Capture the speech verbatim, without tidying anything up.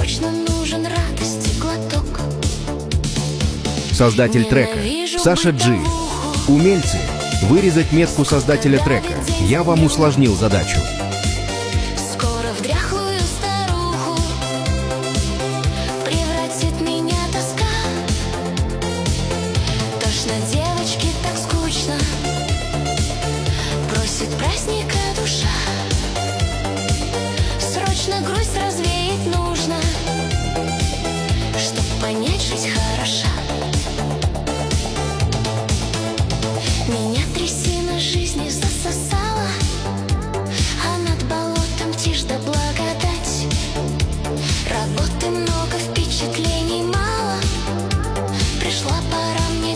Срочно нужен радости глоток. Создатель трека Саша Джи. Умельцы. Вырезать метку создателя трека. Я вам усложнил задачу. Скоро в дряхлую старуху превратит меня тоска. Тошно девочке, так скучно, просит праздника душа. Срочно грусть развеять нужно, чтоб понять, жизнь хороша. Меня трясина жизни засосала, а над болотом тишь да благодать. Работы много, впечатлений мало, пришла пора мне